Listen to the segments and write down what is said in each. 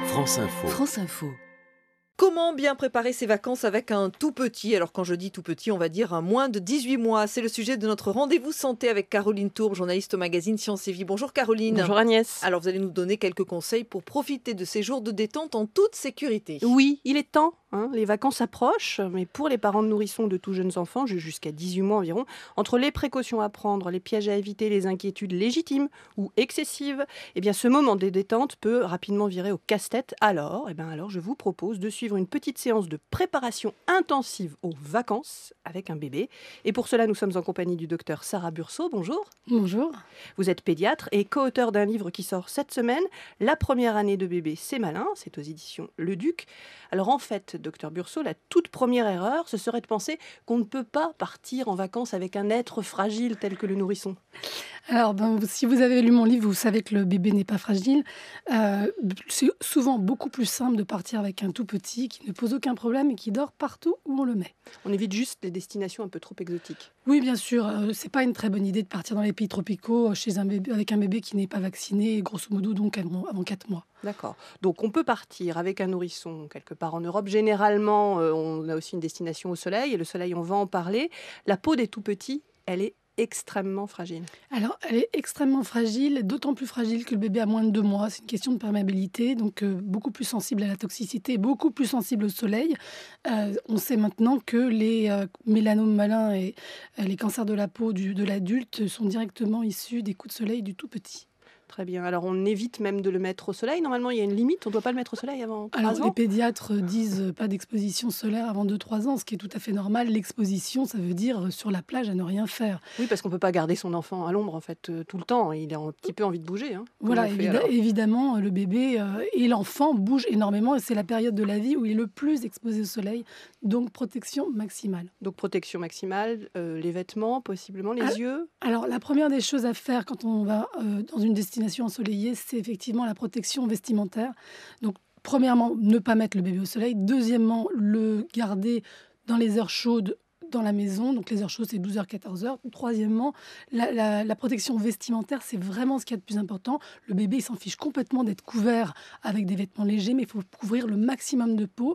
France Info. France Info. Comment bien préparer ses vacances avec un tout petit? Alors quand je dis tout petit, on va dire un moins de 18 mois. C'est le sujet de notre rendez-vous santé avec Caroline Tourbe, journaliste au magazine Science et Vie. Bonjour Caroline. Bonjour Agnès. Alors vous allez nous donner quelques conseils pour profiter de ces jours de détente en toute sécurité. Oui, il est temps. Les vacances approchent, mais pour les parents de nourrissons de tout jeunes enfants, jusqu'à 18 mois environ, entre les précautions à prendre, les pièges à éviter, les inquiétudes légitimes ou excessives, ce moment de détente peut rapidement virer au casse-tête. Alors, je vous propose de suivre une petite séance de préparation intensive aux vacances avec un bébé. Et pour cela, nous sommes en compagnie du docteur Sarah Bursault. Bonjour. Bonjour. Vous êtes pédiatre et co-auteur d'un livre qui sort cette semaine, La première année de bébé, c'est malin. C'est aux éditions Le Duc. Alors en fait, docteur Bursault, la toute première erreur, ce serait de penser qu'on ne peut pas partir en vacances avec un être fragile tel que le nourrisson. Alors, si vous avez lu mon livre, vous savez que le bébé n'est pas fragile. C'est souvent beaucoup plus simple de partir avec un tout petit qui ne pose aucun problème et qui dort partout où on le met. On évite juste les destinations un peu trop exotiques. Oui, bien sûr, c'est pas une très bonne idée de partir dans les pays tropicaux avec un bébé qui n'est pas vacciné, grosso modo donc avant 4 mois. D'accord. Donc on peut partir avec un nourrisson quelque part en Europe. Généralement, on a aussi une destination au soleil. Et le soleil, on va en parler. La peau des tout-petits, elle est extrêmement fragile. Alors, elle est extrêmement fragile, d'autant plus fragile que le bébé a moins de 2 mois. C'est une question de perméabilité, donc beaucoup plus sensible à la toxicité, beaucoup plus sensible au soleil. On sait maintenant que les mélanomes malins et les cancers de la peau de l'adulte sont directement issus des coups de soleil du tout petit. Très bien. Alors, on évite même de le mettre au soleil. Normalement, il y a une limite. On ne doit pas le mettre au soleil avant 3 ans. Alors, les pédiatres disent pas d'exposition solaire avant 2-3 ans, ce qui est tout à fait normal. L'exposition, ça veut dire sur la plage à ne rien faire. Oui, parce qu'on ne peut pas garder son enfant à l'ombre, en fait, tout le temps. Il a un petit peu envie de bouger. Voilà, évidemment, le bébé et l'enfant bougent énormément. Et c'est la période de la vie où il est le plus exposé au soleil. Donc, protection maximale. Donc, protection maximale, les vêtements, possiblement, les yeux. Alors, la première des choses à faire quand on va dans une destination ensoleillée, c'est effectivement la protection vestimentaire. Donc, premièrement, ne pas mettre le bébé au soleil. Deuxièmement, le garder dans les heures chaudes dans la maison. Donc, les heures chaudes, c'est 12h, 14h. Troisièmement, la protection vestimentaire, c'est vraiment ce qu'il y a de plus important. Le bébé, il s'en fiche complètement d'être couvert avec des vêtements légers, mais il faut couvrir le maximum de peau.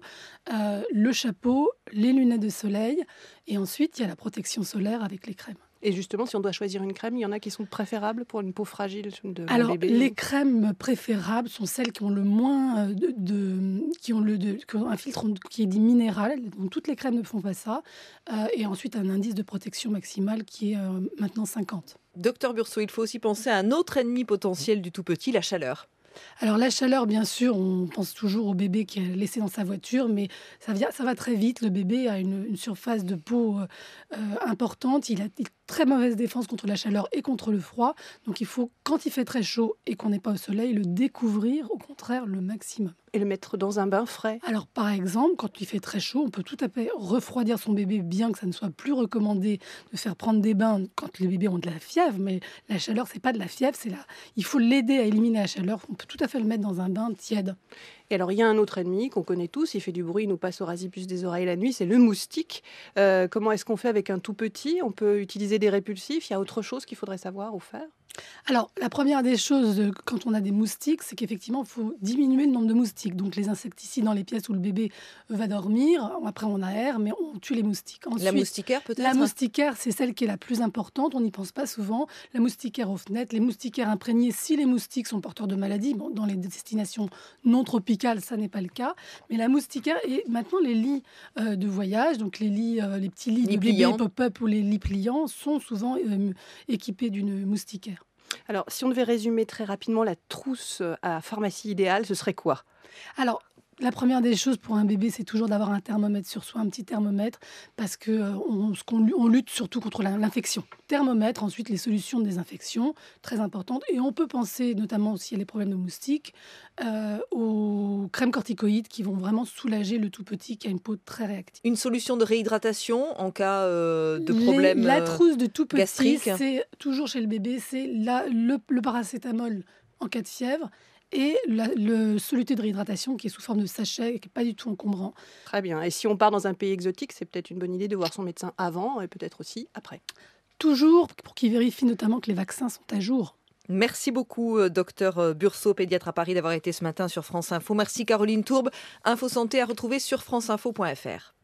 Le chapeau, les lunettes de soleil. Et ensuite, il y a la protection solaire avec les crèmes. Et justement, si on doit choisir une crème, il y en a qui sont préférables pour une peau fragile de bébé. Alors, les crèmes préférables sont celles qui ont le moins qui ont un filtre qui est dit minéral. Donc, toutes les crèmes ne font pas ça. Et ensuite, un indice de protection maximale qui est maintenant 50. Docteur Bursault, il faut aussi penser à un autre ennemi potentiel du tout petit, la chaleur. Alors la chaleur, bien sûr, on pense toujours au bébé qui est laissé dans sa voiture, mais ça va très vite. Le bébé a une surface de peau importante. Il a une très mauvaise défense contre la chaleur et contre le froid. Donc il faut, quand il fait très chaud et qu'on n'est pas au soleil, le découvrir, au contraire, le maximum. Et le mettre dans un bain frais. Alors par exemple, quand il fait très chaud, on peut tout à fait refroidir son bébé, bien que ça ne soit plus recommandé de faire prendre des bains quand les bébés ont de la fièvre. Mais la chaleur, c'est pas de la fièvre, il faut l'aider à éliminer la chaleur. On peut tout à fait le mettre dans un bain tiède. Et alors, il y a un autre ennemi qu'on connaît tous, il fait du bruit, il nous passe au rasipus des oreilles la nuit, c'est le moustique. Comment est-ce qu'on fait avec un tout petit? On peut utiliser des répulsifs, il y a autre chose qu'il faudrait savoir ou faire? Alors, la première des choses, quand on a des moustiques, c'est qu'effectivement, il faut diminuer le nombre de moustiques. Donc, les insecticides dans les pièces où le bébé va dormir. Après, on aère, mais on tue les moustiques. Ensuite, la moustiquaire, peut-être? La moustiquaire, c'est celle qui est la plus importante. On n'y pense pas souvent. La moustiquaire aux fenêtres, les moustiquaires imprégnées, si les moustiques sont porteurs de maladies. Bon, dans les destinations non tropicales, ça n'est pas le cas. Mais la moustiquaire, et maintenant, les lits de voyage, donc les petits lits de bébé pop-up ou les lits pliants, sont souvent équipés d'une moustiquaire. Alors, si on devait résumer très rapidement la trousse à pharmacie idéale, ce serait quoi? Alors, la première des choses pour un bébé, c'est toujours d'avoir un thermomètre sur soi, un petit thermomètre, parce qu'on lutte surtout contre l'infection. Thermomètre, ensuite les solutions de désinfection, très importantes. Et on peut penser, notamment s'il y a des problèmes de moustiques, aux crèmes corticoïdes qui vont vraiment soulager le tout petit qui a une peau très réactive. Une solution de réhydratation en cas de problème La trousse de tout petit, gastrique. c'est toujours chez le bébé, c'est le paracétamol en cas de fièvre. Et le soluté de réhydratation qui est sous forme de sachet, qui n'est pas du tout encombrant. Très bien. Et si on part dans un pays exotique, c'est peut-être une bonne idée de voir son médecin avant et peut-être aussi après. Toujours pour qu'il vérifie notamment que les vaccins sont à jour. Merci beaucoup, docteur Burceau, pédiatre à Paris, d'avoir été ce matin sur France Info. Merci Caroline Tourbe. Info Santé à retrouver sur franceinfo.fr.